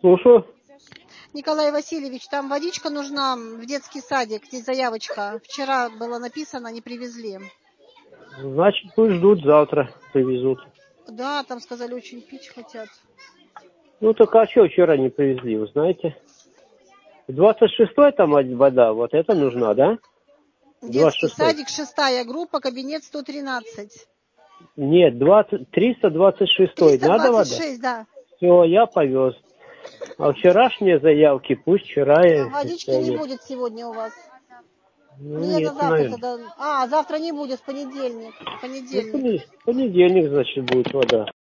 Слушаю. Николай Васильевич, там водичка нужна в детский садик, здесь заявочка. Вчера было написано, не привезли. Значит, пусть ждут, завтра привезут. Да, там сказали, очень пить хотят. Ну, так а что вчера не привезли, вы знаете? 26-й там вода, вот это нужна, да? Детский 26-й. садик, 6-я группа, кабинет 113. Нет, 326-й. Надо вода? 326, да. Все, я повез. А вчерашние заявки пусть вчера А водички не исполнят. будет сегодня у вас. Ну, Ну, я на нет, завтра наверное. тогда. А, завтра не будет, в понедельник. Ну, Понедельник. понедельник, значит, будет вода.